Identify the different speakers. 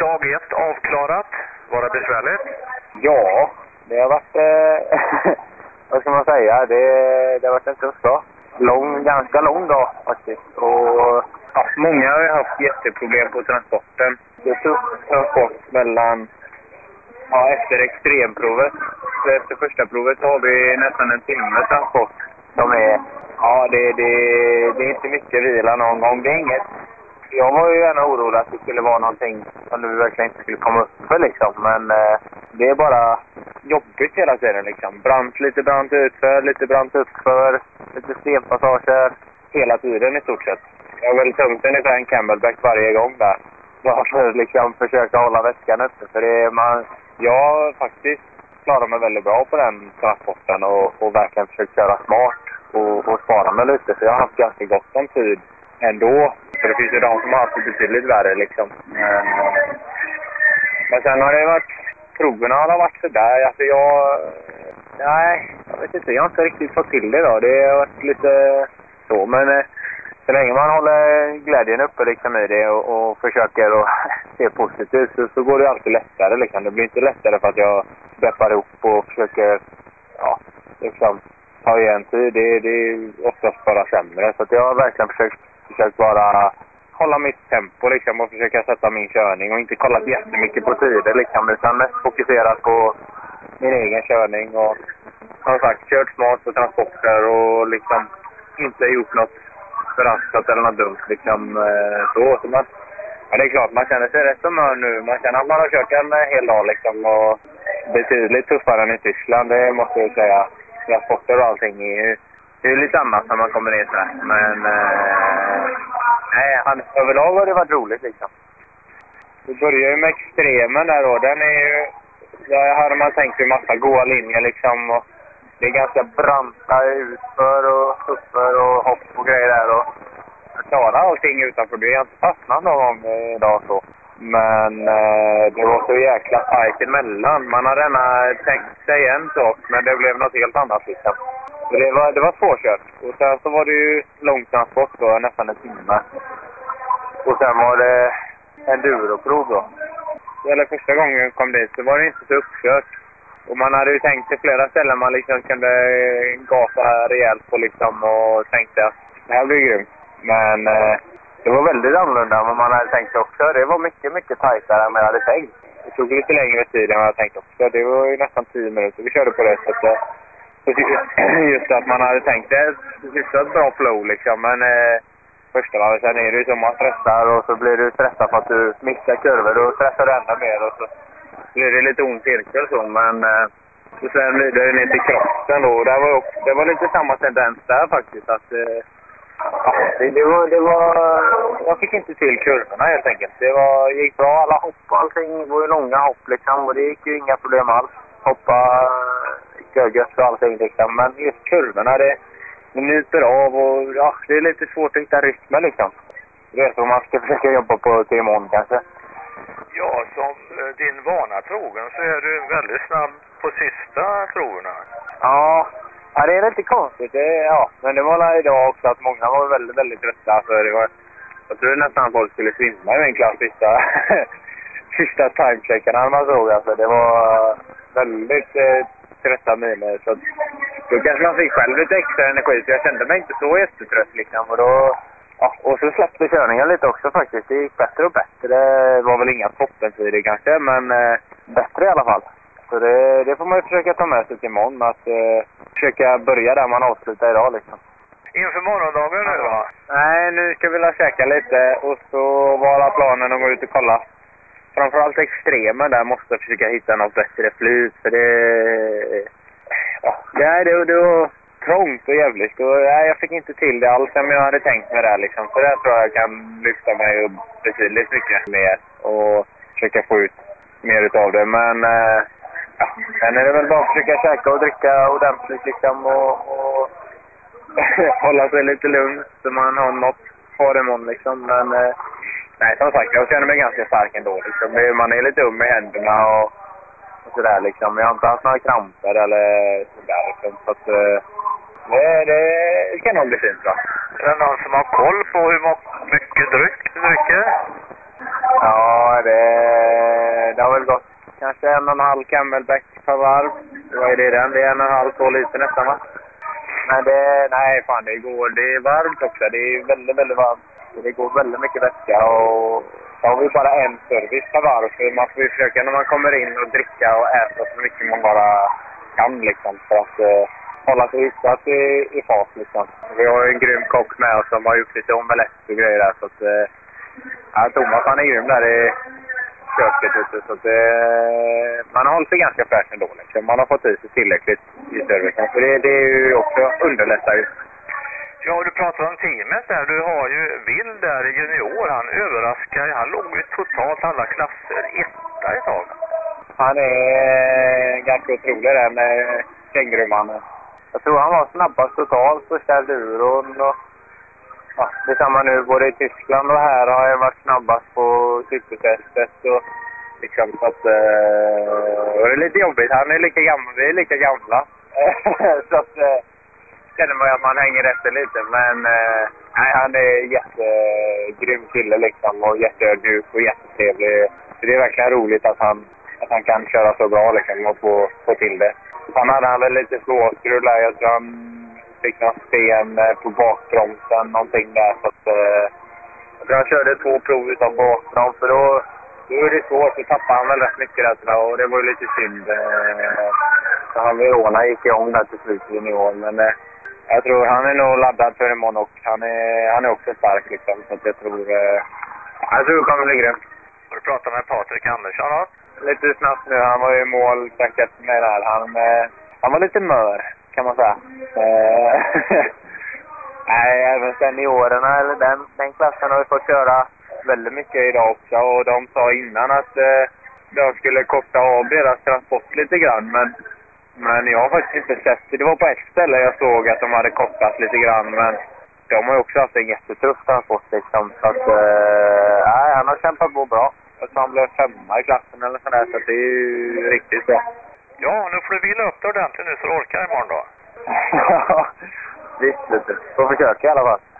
Speaker 1: dag 1 avklarat. Var det besvärligt?
Speaker 2: Ja, det har varit... vad ska man säga? Det har varit en tuff dag. Ganska lång dag faktiskt. Och ja, många har ju haft jätteproblem på transporten. Det är tuff transport mellan... Ja, efter extremprovet. Så efter första provet har vi nästan en timme transport. Som är... Ja, det är inte mycket vila någon gång. Det är inget... Jag var ju gärna orolig att det skulle vara någonting som du verkligen inte skulle komma upp för liksom. Men det är bara jobbigt hela tiden liksom. Lite brant utför, lite brant uppför, lite stenpassager. Hela tiden i stort sett. Jag har väl tömt ungefär en camelback varje gång där. Bara för att liksom försöka hålla väskan uppe. För jag faktiskt klarar mig väldigt bra på den transporten och verkligen försökt köra smart och spara mig lite. Så jag har haft ganska gott om tid ändå. För det finns ju de som har haft det betydligt värre liksom. Men sen har det varit... Proverna har varit sådär. Alltså jag vet inte. Jag har inte riktigt fått till det då. Det har varit lite så. Men så länge man håller glädjen uppe liksom i det och försöker att se positivt så går det alltid lättare liksom. Det blir inte lättare för att jag deppar ihop och försöker liksom ta igen tid. Det är oftast bara sämre. Så att jag har verkligen försökt bara hålla mitt tempo liksom och försöka sätta min körning och inte kolla jättemycket på tider liksom, utan mest fokusera på min egen körning och som sagt kört smart på transporter och liksom inte gjort något förhastat eller något dumt liksom så man, ja, det är klart man känner sig rätt som nu, man känner att man har kört en hel dag liksom och betydligt tuffare än i Tyskland, det måste jag säga. Transporter och allting det är lite annat när man kommer ner så här. Men överlag har det varit roligt liksom. Vi börjar ju med extremen där då. Den är ju... Där har man tänkt en massa goda linjer liksom. Och det är ganska branta utför och uppför och hopp och grejer där. Och jag klarar allting utanför. Det är inte fastnat någon gång idag så. Men det var så jäkla tajt emellan. Man hade gärna tänkt sig en sak, men det blev något helt annat liksom. Det var svårkört. Och sen så var det ju lång transport då, nästan en timme. Och sen var det enduroprov då. Eller första gången jag kom dit så var det inte så uppkört. Och man hade ju tänkt sig flera ställen man liksom kunde gasa rejält på liksom och tänkte att det här blir grymt. Men det var väldigt annorlunda än vad man hade tänkt också. Det var mycket, mycket tajtare än vad jag hade tänkt. Det tog lite längre tid än vad jag tänkt också. Det var ju nästan 10 minuter vi körde på det sättet. Just att man hade tänkt det är ett bra flow liksom, men första varvet sen är det ju som man stressar och så blir du stressad för att du missar kurvor, då stressar du ännu mer och så blir det lite ont cirkel så, men så sen blir det ner till krossen då, det var lite samma tendens där faktiskt att det var jag fick inte till kurvorna helt enkelt, gick bra alla hopp och allting, var ju långa hopp liksom och det gick ju inga problem alls, hoppa gögött och allting liksom. Men just kurvorna, det njuter av och ja, det är lite svårt att hitta rytmen liksom. Det är så man ska försöka jobba på till imorgon kanske.
Speaker 1: Ja, som din vana trogen så är du väldigt snabb på sista proverna.
Speaker 2: Ja, det är lite konstigt. Men det var idag också att många var väldigt, väldigt trötta. För det var, jag tror nästan att folk skulle svimma i en klass sista timecheckarna man såg. Alltså, det var väldigt trötta miner. Så då kanske man fick själv lite extra energi. Så jag kände mig inte så jättetrött liksom. Och så släppte körningen lite också faktiskt. Det gick bättre och bättre. Det var väl inga toppentider kanske, men bättre i alla fall. Så det får man ju försöka ta med sig till imorgon. Att försöka börja där man avslutar idag liksom.
Speaker 1: Inför morgondagen nu då?
Speaker 2: Nej, nu ska vi käka lite. Och så var planen att gå ut och kolla. Framförallt extremen där måste försöka hitta något bättre flyt. För det var trångt och jävligt. Och jag fick inte till det alls som jag hade tänkt mig där liksom. Så där tror jag kan lyfta mig upp betydligt mycket mer. Och försöka få ut mer utav det. Men sen är det väl bara att försöka käka och dricka ordentligt liksom. Och hålla sig lite lugn. Så man har något kvar imorgon liksom. Men nej, som sagt, jag känner mig ganska stark ändå liksom. Man är lite i händerna och sådär liksom. Jag har inte haft några kramper eller sådär liksom. Så att det kan nog bli fint va.
Speaker 1: Är det någon som har koll på hur mycket dryck du dricker?
Speaker 2: Ja, det väl gått kanske 1,5 Camelback per varv. Vad är det den? Det är 1,5-2 liter nästan, va? Men nej fan, det är varmt också. Det är väldigt, väldigt varmt. Det går väldigt mycket vätska och så har vi bara en service per varv. Så man får försöka när man kommer in och dricka och äta så mycket man bara kan liksom. För att hålla sig hyfsat i fas liksom. Vi har ju en grym kock med oss som har gjort lite omelett och grejer där. Så att Thomas han är grym där i köket ute. Så att man har hållit sig ganska fräsch ändå liksom. Man har fått i sig tillräckligt i servicen. Så det är ju också underlättar ju.
Speaker 1: Ja, du pratar om teamet där. Du har ju Will där i junior. Han överraskar. Han låg ju totalt alla klasser etta ett tag.
Speaker 2: Han är ganska otrolig den kängurumannen. Jag tror han var snabbast totalt första duron. Och, ja, det är samma nu. Både i Tyskland och här har jag varit snabbast på cykeltestet. Och liksom så att, det är lite jobbigt. Han är lika gammal. Vi är lika gamla. Så att känner man att man hänger efter lite. Men nej, han är jättegrym kille liksom. Och jätteödmjuk och jättetrevlig. Så det är verkligen roligt att han kan köra så bra liksom, och få till det. Han hade väl lite slåskrullar. Jag tror han fick någon sten på bakbromsen. Någonting där. Så att, jag tror han körde 2 prov utan bakbroms. För då är det svårt. Så tappade han väl rätt mycket där. Och det var ju lite synd. Så han Verona gick igång där till slut i år. Men jag tror han är nog laddad för imorgon. Och han är också stark liksom. Så att jag tror det kommer bli grymt.
Speaker 1: Har du pratat med Patrik Andersson då?
Speaker 2: Lite snabbt nu. Han var ju i mål strax efter mig där. Han var lite mör, kan man säga. Nej, även seniorerna, eller den klassen har vi fått köra väldigt mycket idag också. Och de sa innan att de skulle korta av deras transport lite grann. Men jag har faktiskt inte sett det. Det var på ett ställe jag såg att de hade kortat lite grann. Men de har ju också haft en jättetuff transport liksom. Så att, han har kämpat på bra. Jag tror han blev 5 i klassen eller sådär, så det är ju riktigt bra.
Speaker 1: Ja, nu får du vila upp dig ordentligt nu så du orkar imorgon då.
Speaker 2: Ja, visst vet du. Får försöka i alla fall.